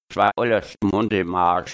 Es war alles Mund im Arsch.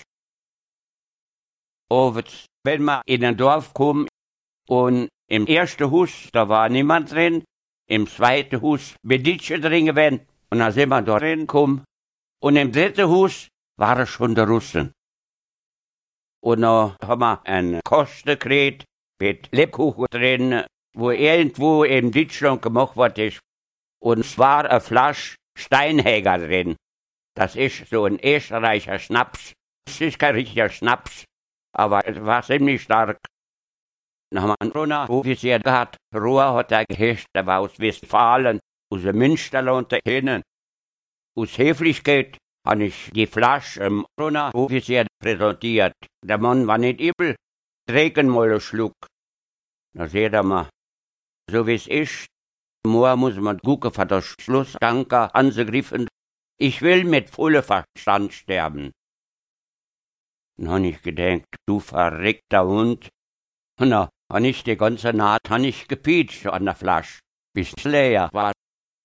Ovets, wenn wir in ein Dorf kommen und im ersten Haus, da war niemand drin, im zweiten Haus bin ich drin gewesen und dann sind wir da drin gekommen und im dritten Haus waren schon die Russen. Und dann haben wir einen Kosten gekriegt mit Lebkuchen drin, wo irgendwo in Deutschland gemacht wurde. Und es war eine Flasche Steinhäger drin. Das ist so ein österreichischer Schnaps. Es ist kein richtiger Schnaps, aber es war ziemlich stark. Dann haben wir einen Runner-Offizier gehabt. Rohr hat er gehischt, der war aus Westfalen, aus dem Münsterland da hinten. Aus Höflichkeit habe ich die Flasche im Runner-Offizier präsentiert. Der Mann war nicht übel, trinken mal einen Schluck. Da seht ihr mal, so wie es ist, morgen muss man gucken, für das Schlussanker angegriffen. Ich will mit vollem Verstand sterben. Dann habe ich gedacht, du verreckter Hund. Und dann habe ich die ganze Nacht gepietscht an der Flasche, bis es leer war.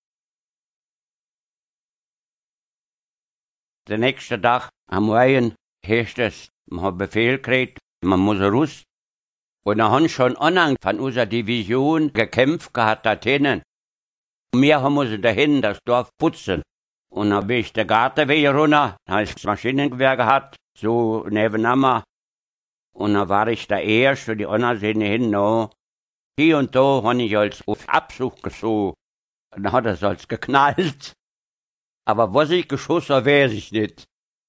Der nächste Tag am Morgen heißt es, man hat Befehl gekriegt, man muss raus. Und dann haben schon anderen von unserer Division gekämpft gehabt da drinnen. Wir haben uns dahin das Dorf putzen. Und dann bin ich der Gartenweg runter, da habe ich das Maschinengewehr gehabt, so nebeneinander. Und dann war ich der Erste, die anderen sind hin, no. Hier und da habe ich als auf Absuch gesucht. Und dann hat es als geknallt. Aber was ich geschossen habe, weiß ich nicht.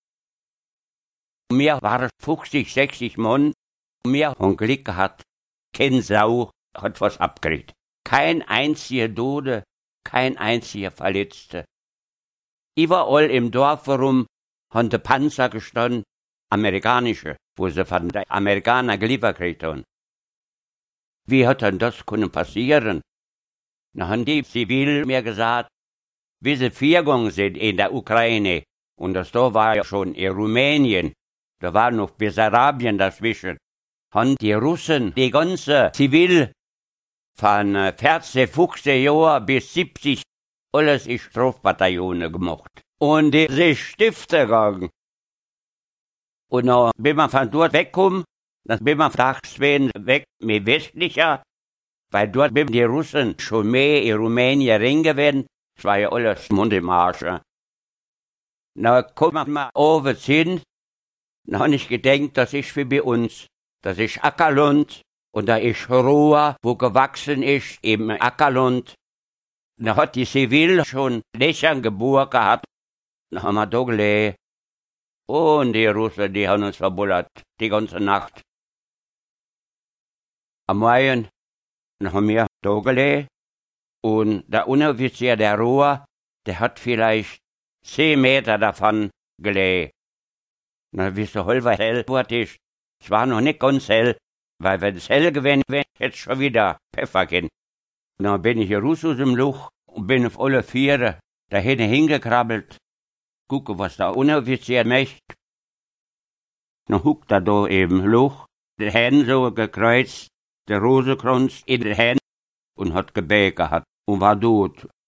Wir waren 50, 60 Mann. Wir haben Glück gehabt. Kein Sau hat was abgekriegt. Kein einziger Tode, kein einziger Verletzter. Überall im Dorf herum haben die Panzer gestanden, amerikanische, wo sie von den Amerikanern geliefert gekriegt haben. Wie hat denn das können passieren? Dann haben die Zivil mir gesagt, wie sie gegangen sind in der Ukraine, und das da war ja schon in Rumänien, da war noch Bessarabien dazwischen, haben die Russen die ganze Zivil von 14, 15 Jahren bis 70 alles in Strafbataillone gemacht. Und die sind Stifte gegangen. Und dann bin man von dort weggekommen, dann bin man tags weg mit westlicher, weil dort bin die Russen schon mehr in Rumänien reingewesen. Das war ja alles Mund im Arsch. Dann kommen wir abends hin, dann habe ich gedacht, das ist wie bei uns. Das ist Ackerland und da ist Rohr, wo gewachsen ist im Ackerland. Dann hat die Zivil schon Löcher gebohrt gehabt. Dann haben wir da gelegen. Und die Russen, die haben uns verbullert, die ganze Nacht. Am Morgen haben wir da gelegen. Und der Unteroffizier, der Rohr, der hat vielleicht 10 Meter davon gelegen. Na, wie so hell hell wurde ist. Es war noch nicht ganz hell, weil wenn es hell gewesen wäre, hätte es schon wieder Pfeffer gehen. Und dann bin ich hier raus aus dem Loch und bin auf alle Viere da hingekrabbelt. Gucke, was der Unteroffizier möchte. Dann huckt er da im Loch, die Hände so gekreuzt, der Rosenkranz in den Händen und hat gebeten gehabt und war tot.